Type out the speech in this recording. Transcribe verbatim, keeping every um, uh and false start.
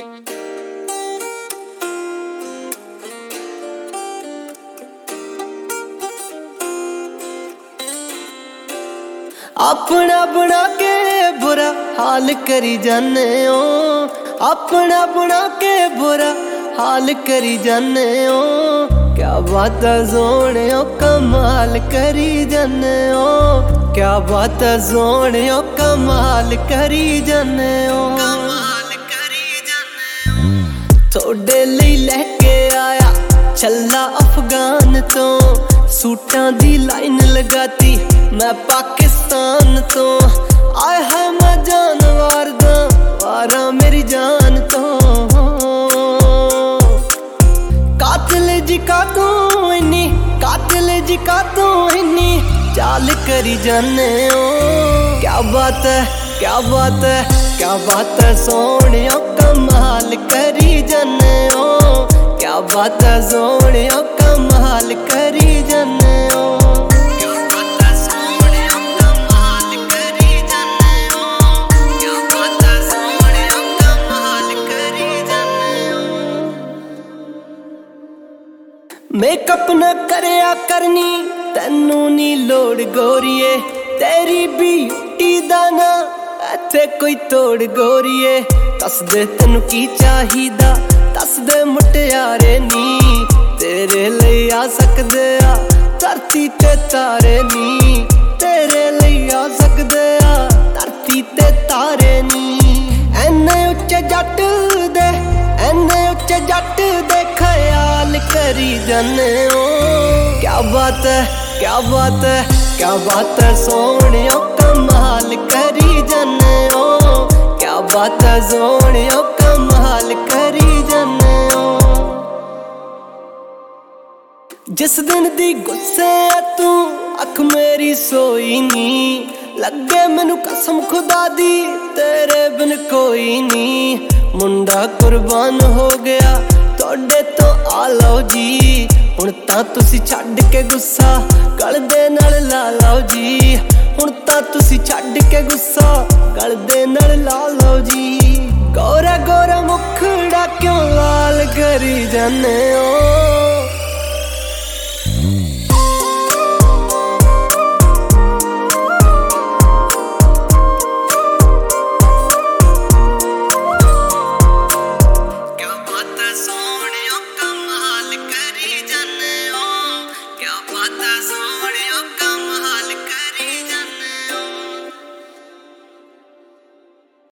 अपना बना के बुरा हाल करी जाने ओ, अपना बना के बुरा हाल करी जाने ओ। क्या बात है सोने ओ कमाल करी जाने ओ, क्या बात है सोने ओ कमाल करी जाने ओ, कमाल करी जाने ओ। थोड़े लिए लेके आया छल्ला अफगान तो, सूटां दी लाइन लगाती मैं पाकिस्तान तो। आए है मैं जानवर दा वारा मेरी जान तो। कातिल जी का तू इन्नी, कातिल जी का तू इन्नी चाल करी जाने ओ। क्या बात है, क्या बात है, क्या बात है सोने कमाल करी जाने ओ। क्या बात है सोने कमाल करी जाने ओ। मेकअप न करया करनी तैनू नी लोड़ गोरीए, तेरी ब्यूटी दा ना इत्थे कोई तोड़ गोरीए। दस दे तैनू की चाहिदा, दस दे मुटियारे नी, तेरे लिए आ सकदे आ धरती ते तारे नी, तेरे लिए आ सकदे आ धरती ते तारे नी। एने उच्चे जट दे, एने उच्चे जट दे ख्याल करी जाने ओ। क्या बात है, क्या बात है, क्या बात है सोने कमाल करी जाने ओ। क्या बात है सोने कमाल करी जाने ओ। जिस दिन दी गुस्से तू अख मेरी सोई नी, लगे मैनू कसम खुदा दी तेरे बिन कोई नी। मुंडा कुर्बान हो गया तोड़े तो आ लो जी, हुण तां तुसी छड्ड के गुस्सा गल दे नाल ला लो जी। हुण तां तुसी छड्ड के गुस्सा गल दे नाल ला लो जी। गोरा गोरा मुखड़ा क्यों लाल करी जाने ओ।